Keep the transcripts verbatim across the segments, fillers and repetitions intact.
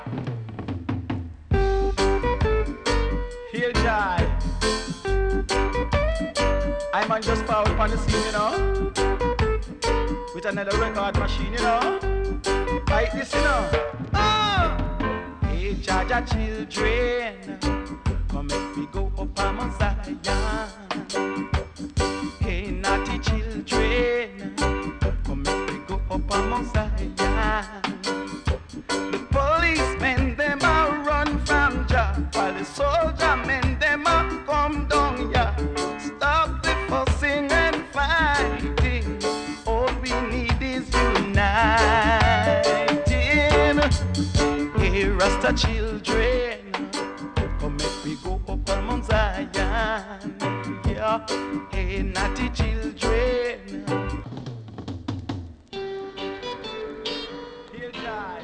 Hail Jai. I'm on just power upon the scene, you know. With another record machine, you know. Like this, you know. Oh! Hey, Jaja children, come make me go up on Mount Zion. Hey, naughty children, come make me go up on Mount Zion. The policemen, them a run from Jah, while the soldier men, them a come down, yeah. Stop the fussing and fighting. All we need is uniting. Hey, Rasta children, come make we go up on Mount Zion. Yeah, hey, naughty children. Hail Jai.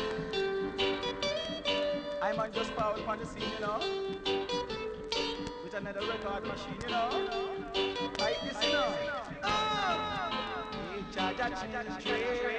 I'm on just power upon the scene, you know. With another record machine, you know. Like this, you know. Oh! Hey, Jaja children.